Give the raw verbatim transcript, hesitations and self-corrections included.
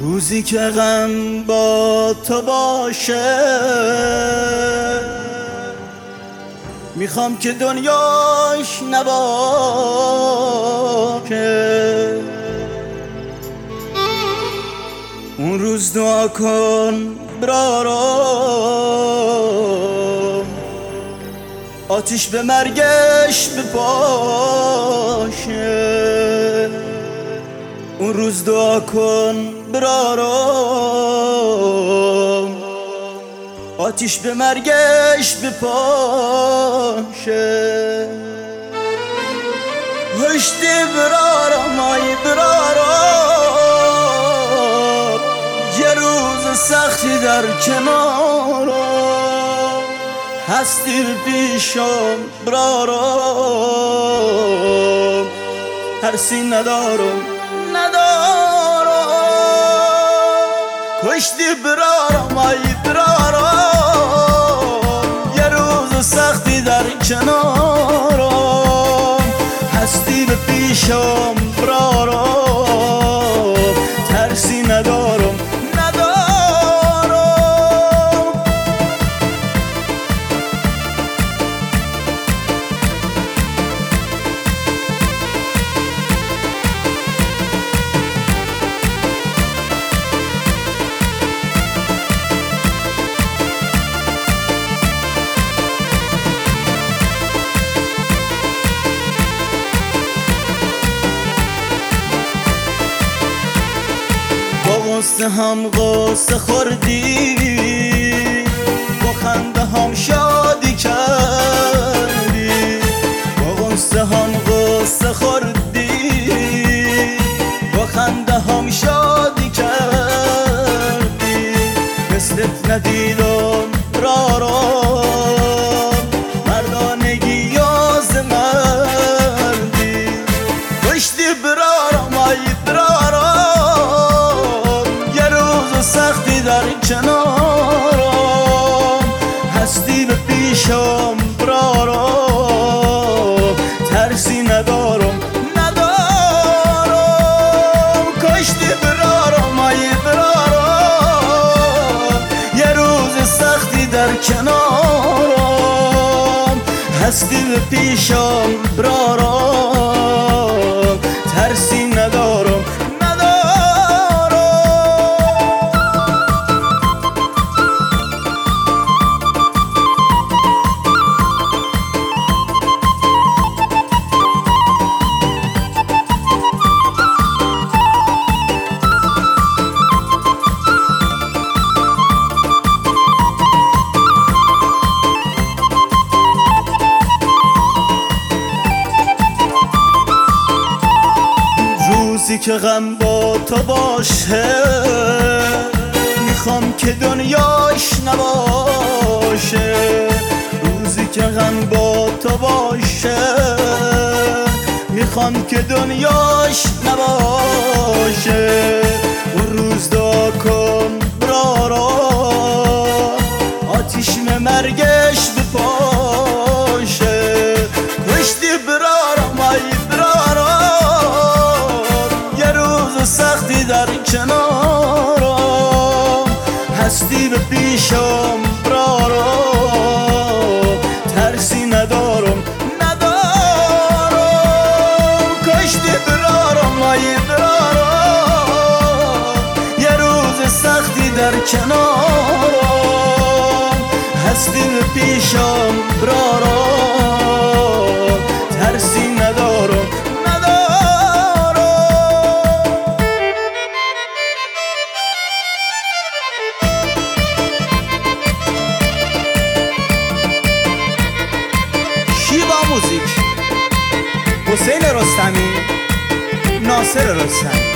روزی که غم با تو باشه میخوام که دنیاش نباشه. اون روز دعا کن برارم آتیش به مرگش بپاشه. اون روز دعا کن برارم آتیش به مرگش بپاشه. هشتی برارم آی برارم یه روز سختی در کنارم هستی پیشم برارم ترسی ندارم ندارم. کشتی برارم آی برارم یه روز سختی در کنارم هستی به پیشم برارم ترسی ندارم ندارم. قصه هم قصه خوردی با خنده هم شادی کردی. با قصه هم قصه خوردی با خنده هم شادی کردی. مثلت ندیدم رارم مردانگی یاز مردی. کشتی برارم آی برارم سختی در کنارم هستی به پیشم برارم ترسی ندارم ندارم. کشتی برارم آی برارم یه روز سختی در کنارم هستی به پیشم برارم ترسی ندارم. روزی که غم با تو باشه میخوام که دنیاش نباشه. روزی که غم با تو باشه میخوام که دنیاش نباشه. اون روز دعا کن برارم آتیش به مرگش بپاشه. کشتی برارم آی سختی در کنارم هستی به پیشم برارم ترسی ندارم ندارم. کشتی برارم آی برارم یه روز سختی در کنارم هستی به پیشم برارم ترسی ندارم. موزیک حسین رستمی، ناصر رستمی.